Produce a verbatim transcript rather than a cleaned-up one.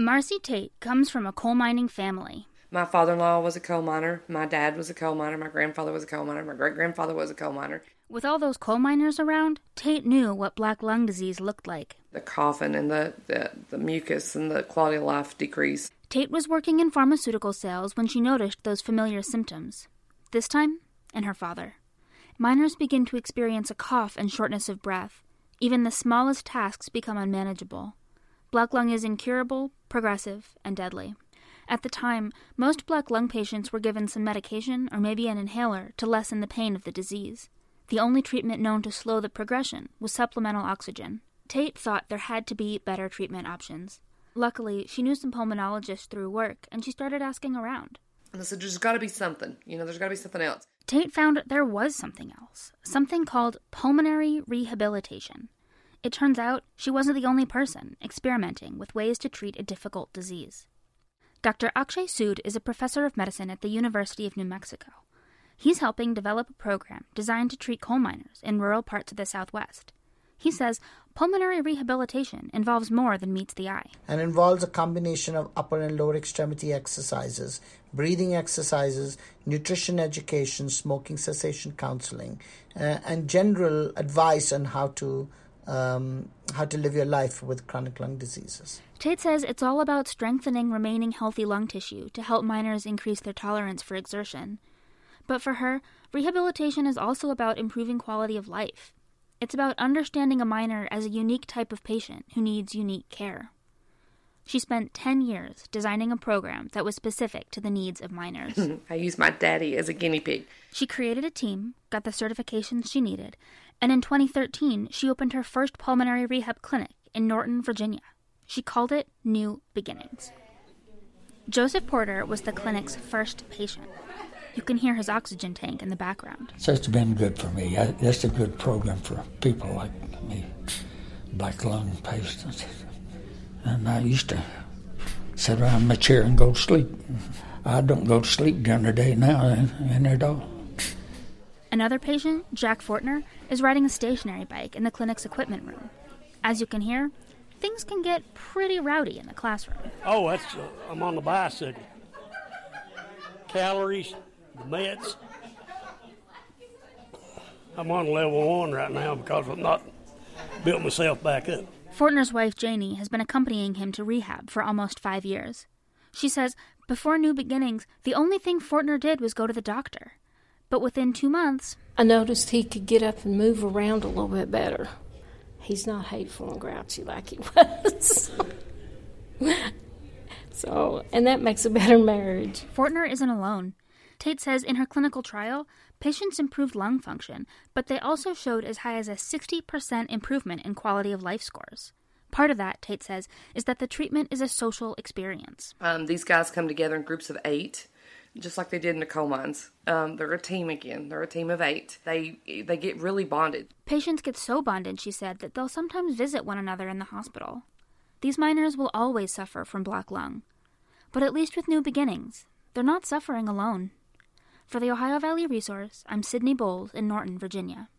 Marcy Tate comes from a coal mining family. My father-in-law was a coal miner. My dad was a coal miner. My grandfather was a coal miner. My great-grandfather was a coal miner. With all those coal miners around, Tate knew what black lung disease looked like. The coughing and the, the, the mucus and the quality of life decrease. Tate was working in pharmaceutical sales when she noticed those familiar symptoms. This time, in her father. Miners begin to experience a cough and shortness of breath. Even the smallest tasks become unmanageable. Black lung is incurable, progressive, and deadly. At the time, most black lung patients were given some medication or maybe an inhaler to lessen the pain of the disease. The only treatment known to slow the progression was supplemental oxygen. Tate thought there had to be better treatment options. Luckily, she knew some pulmonologists through work, and she started asking around. And I said, there's got to be something. You know, there's got to be something else. Tate found there was something else, something called pulmonary rehabilitation. It turns out she wasn't the only person experimenting with ways to treat a difficult disease. Doctor Akshay Sood is a professor of medicine at the University of New Mexico. He's helping develop a program designed to treat coal miners in rural parts of the Southwest. He says pulmonary rehabilitation involves more than meets the eye. And involves a combination of upper and lower extremity exercises, breathing exercises, nutrition education, smoking cessation counseling, uh, and general advice on how to um, how to live your life with chronic lung diseases. Tate says it's all about strengthening remaining healthy lung tissue to help miners increase their tolerance for exertion. But for her, rehabilitation is also about improving quality of life. It's about understanding a miner as a unique type of patient who needs unique care. She spent ten years designing a program that was specific to the needs of miners. I used my daddy as a guinea pig. She created a team, got the certifications she needed, and in twenty thirteen, she opened her first pulmonary rehab clinic in Norton, Virginia. She called it New Beginnings. Joseph Porter was the clinic's first patient. You can hear his oxygen tank in the background. So it's been good for me. I, that's a good program for people like me, black lung patients. And I used to sit around in my chair and go to sleep. I don't go to sleep during the day now, and at all. Another patient, Jack Fortner, is riding a stationary bike in the clinic's equipment room. As you can hear, things can get pretty rowdy in the classroom. Oh, that's uh, I'm on the bicycle. Calories, the meds. I'm on level one right now because I've not built myself back up. Fortner's wife, Janie, has been accompanying him to rehab for almost five years. She says, before New Beginnings, the only thing Fortner did was go to the doctor. But within two months... I noticed he could get up and move around a little bit better. He's not hateful and grouchy like he was. So, and that makes a better marriage. Fortner isn't alone. Tate says in her clinical trial, patients improved lung function, but they also showed as high as a sixty percent improvement in quality of life scores. Part of that, Tate says, is that the treatment is a social experience. Um, these guys come together in groups of eight, just like they did in the coal mines. Um, they're a team again. They're a team of eight. They they get really bonded. Patients get so bonded, she said, that they'll sometimes visit one another in the hospital. These miners will always suffer from black lung. But at least with New Beginnings, they're not suffering alone. For the Ohio Valley Resource, I'm Sydney Bowles in Norton, Virginia.